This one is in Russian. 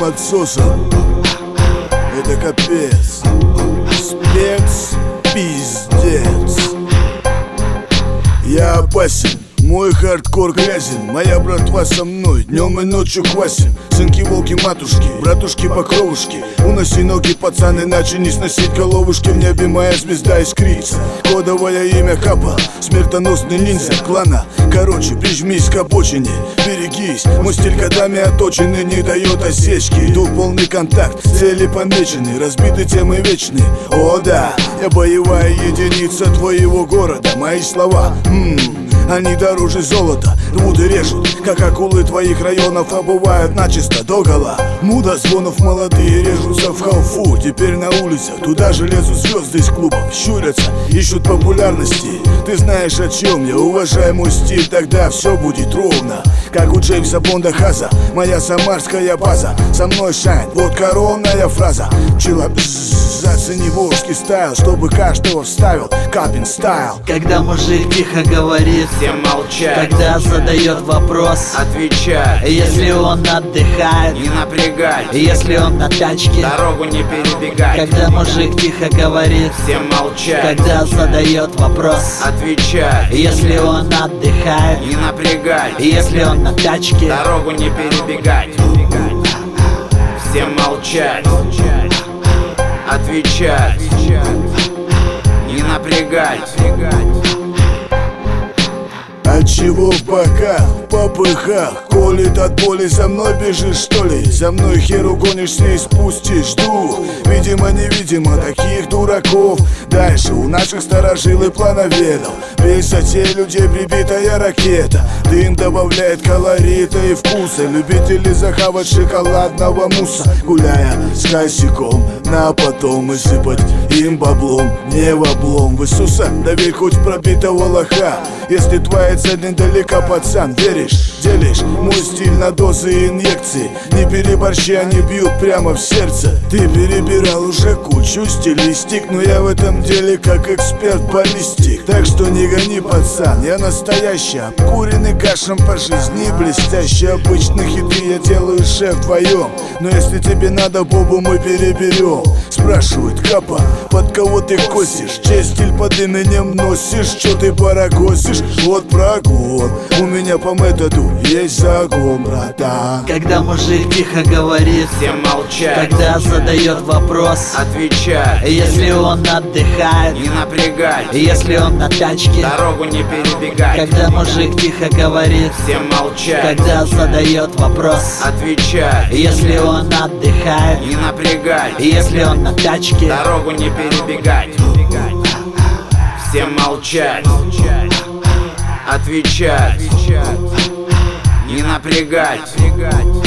дымом отсосом. Это капец. Спец, пиздец. Я опасен, мой хардкор грязен, моя братва со мной днем и ночью квасим. Сынки, волки, матушки, братушки, покровушки, уноси ноги, пацан, иначе не сносить головушки. В небе моя звезда искрится, кодовое имя Капа, смертоносный ниндзя клана. Короче, прижмись к обочине, берегись, мой стиль годами оточенный, не дает осечки. Иду в полный контакт, цели помечены, разбиты темы вечные. О да, я боевая единица твоего города. Мои слова, они дороже золота, рвут и режут, как акулы твоих районов, обувают начисто догола. Мудозвонов молодые режутся в халфу, теперь на улицах туда же лезут звезды из клубов, щурятся, ищут популярности. Ты знаешь, о чем я, уважай мой стиль, тогда все будет ровно, как у Джеймса Бонда Хаза. Моя самарская база, со мной шайн, вот коронная фраза. Пчела, зацени волжский стайл, чтобы каждого вставил Капин стайл. Когда мужик тихо говорит, всем молчать. когда задает вопрос, отвечать. если он отдыхает, не напрягать. если он на тачке, дорогу не перебегать. когда мужик тихо говорит, всем молчать. когда задает вопрос, отвечать. если он отдыхает, не напрягать. если он на тачке, дорогу не перебегать. Всем молчать. Отвечать. Не напрягать. Отчего в боках, в попыхах колет от боли? За мной бежишь, что ли? За мной хер угонишься и спустишь дух. Видимо, невидимо таких дураков. Дальше у наших старожилы плановедов в высоте людей прибитая ракета. Дым добавляет колорита и вкуса. Любители захавать шоколадного мусса, гуляя с косяком на потом и сыпать им баблом. Не в облом в Иисуса, доверь хоть пробитого лоха. Если твоя цель недалека, пацан, веришь, делишь мой стиль на дозы и инъекции. Не переборщи, они бьют прямо в сердце. Ты перебирал уже кучу стилистик, но я в этом деле как эксперт-баллистик. Так что не гони, пацан, я настоящий, обкуренный кашем по жизни, блестящий. Обычных хиты я делаю, шеф, вдвоем. Но если тебе надо бобу, мы переберем. Спрашивают, Капа, под кого ты косишь? Чей стиль под именем носишь? Чё ты барагосишь? Вот прогон, у меня по методу есть загон, братан. когда мужик тихо говорит, всем молчать. когда задает вопрос, отвечать. если он отдыхает, не напрягать. если он на тачке, дорогу не перебегать. когда мужик тихо говорит, всем молчать. когда задает вопрос, отвечать. если он отдыхает, не напрягать. если он на тачке, дорогу не перебегать. Всем молчать. Отвечать. Не напрягать.